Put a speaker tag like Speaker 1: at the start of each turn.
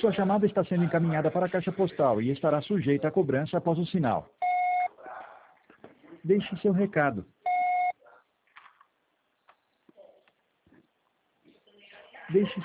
Speaker 1: Sua chamada está sendo encaminhada para a caixa postal e estará sujeita a cobrança após o sinal. Deixe seu recado. Deixe